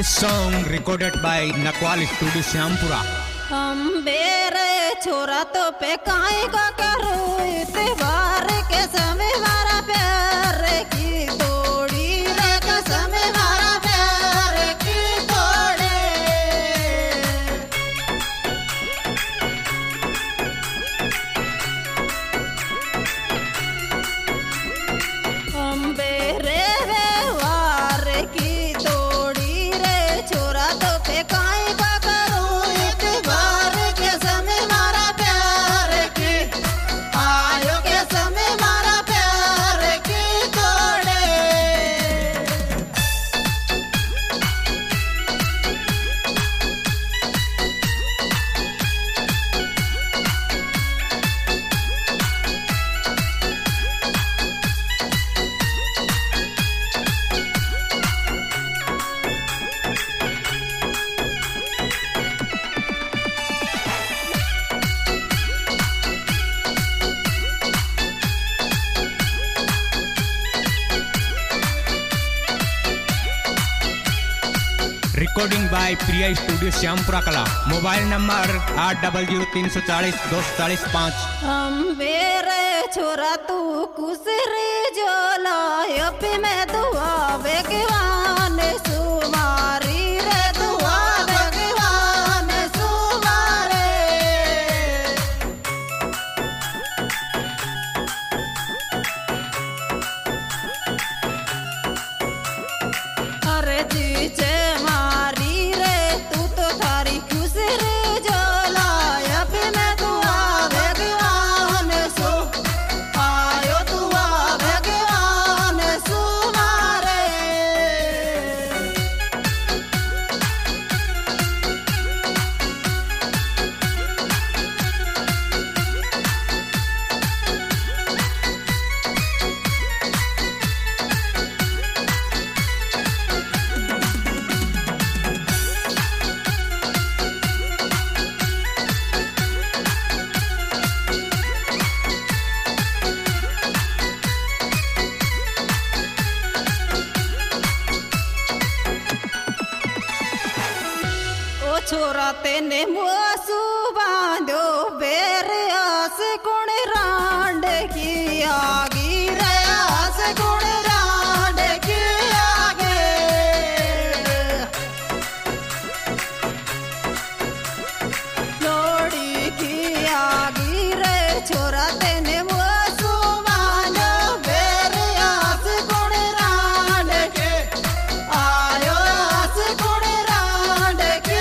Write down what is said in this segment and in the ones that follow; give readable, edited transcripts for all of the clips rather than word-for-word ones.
This song recorded by Nakwal Studio Syampura. मेरे छोरा तो पे काई का करूं त्योहार के समय मारा प्यार की तोड़ी रे का समय मारा प्यार की तोड़े मेरे व्यवहार की तोड़ी रे छोरा तो पे काई का Recording by Priya Studio Syampura Kala. Mobile number 8003402445. मेरे छोरा तू कुसरी जोला यपी में दुआ भगवान सुमारी रे दुआ भगवान सुमारे अरे जीचे छोरा तेने मुआसू बांधो बेर आस गुण रांड की आगी रे आस गुण रांड की आगे लोड़ी की आगी रे छोरा तेने मुआसू बांधो बेर आस गुण रांड के आयो आस गुण रांड की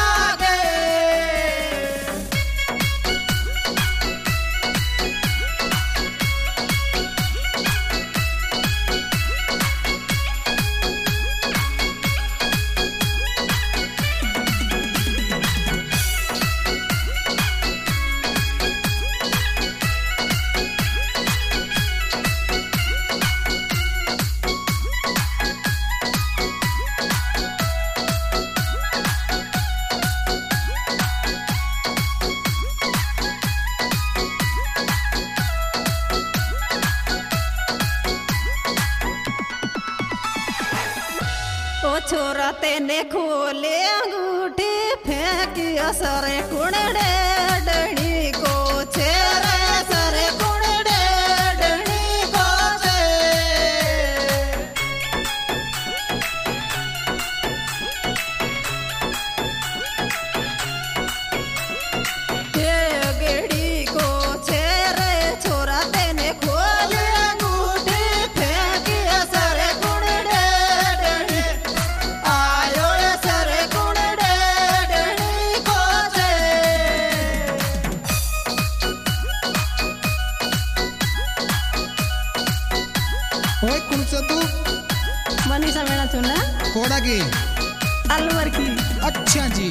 छोरा तेने खोले अंगूठी फेंकी असरे कुणडे डणी को छेरे असरे कुणडे डणी को छे ये गेड़ी को छेरे छोरा तेने खोले अंगूठी फेंकी असरे कुणडे डणी तू मनीषा मेरा चुना कोड़ा की अलवर की अच्छा जी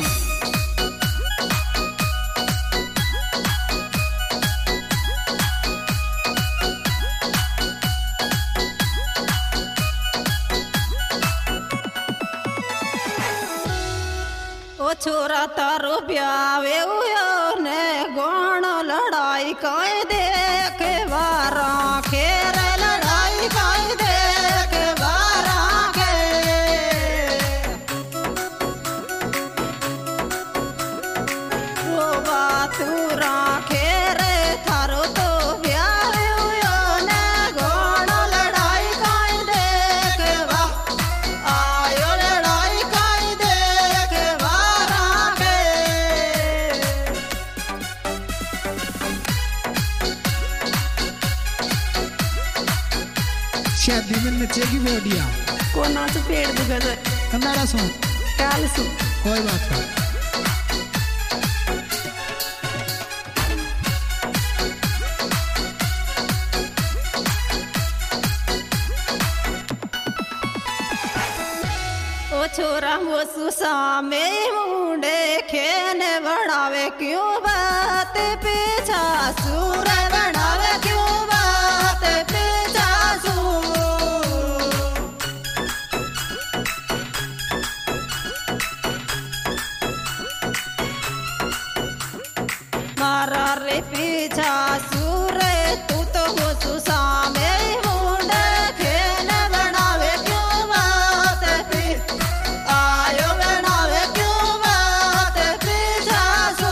ओ छोरा तारो ब्यावे उयो ने गोण लड़ाई काए देख बारा खेर लड़ाई काए देख बारा के शादी में नचेगी बोडिया को नाच पेड़ दुगज कन्नाड़ा सो काल सु कोई बात नहीं। ओ छोरा वो सुसामे मुंडे खेने बढ़ावे क्यों बात पीछा सूर बढ़ावे क्यों बात पीछा मारा रे पीछा सूर तू तो वो सुसामे मुंडे खेने बढ़ावे क्यों बात आयो बनावे क्यों बात पीछा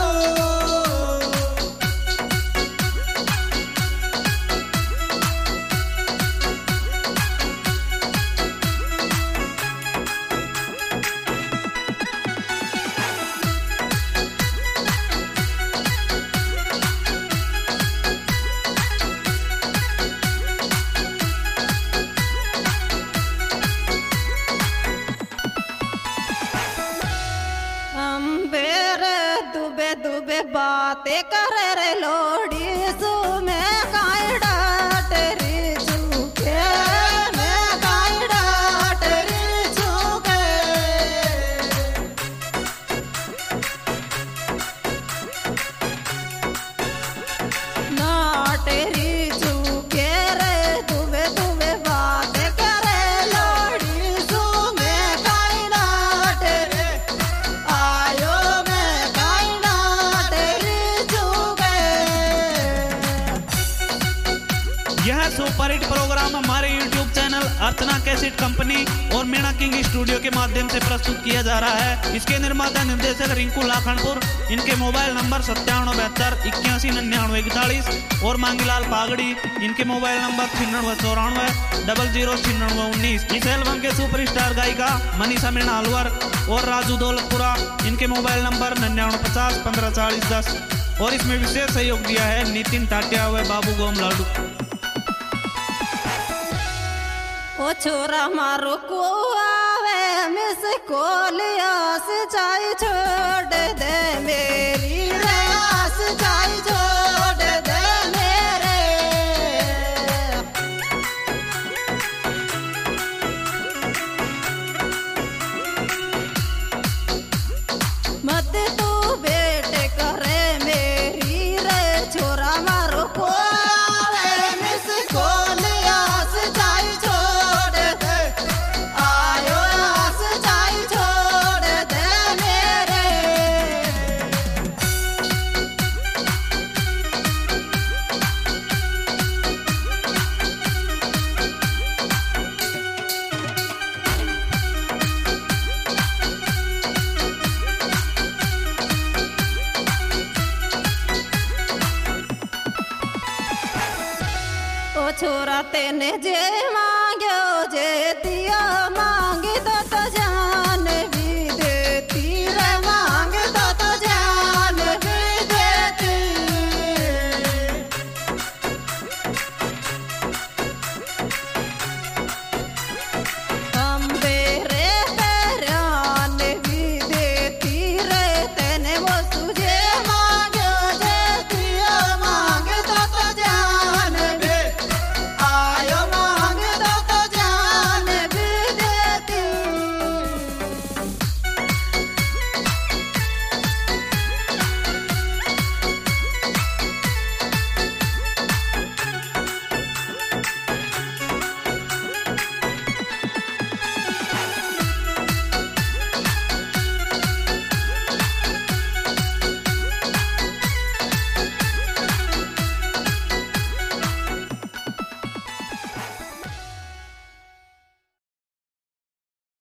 अम्बेरे दुबे दुबे बातें करे रे लोड़ी सु में काई डाट री चुके मैं काई डाट री चुके नाट री चुके रे दुबे दुबे बातें करे लोड़ी सु में काई डाट रे आयो मैं काई डाट री चुके। यह सुपर हिट प्रोग्राम हमारे YouTube channel Archana cassette company और मीणा किंग स्टूडियो के माध्यम से प्रस्तुत किया जा रहा है। इसके निर्माता निर्देशक रिंकू लाखनपुर। इनके मोबाइल नंबर 5772819941 और मांगीलाल पागड़ी। इनके मोबाइल नंबर 9694009619। इस एल्बम के सुपरस्टार गायिका मनीषा मीणा अलवर और राजू दौलतपुरा। इनके मोबाइल नंबर 9950154010 और इसमें विशेष सहयोग दिया है नितिन टाटिया व बाबू गोम लाडू। ओ छोरा मारो को आवे मिस कोलिया से चाय छोड़ दे मेरी रे आस चाय छोड़ दे मेरे मत तू बेटे करे मेरी रे छोरा मारो को आवे मिस कोलिया से चाय छोड़ दे आयो आस चाय छोड़ दे मेरे ओ छोरा तेने जे मांग्यो जे दिया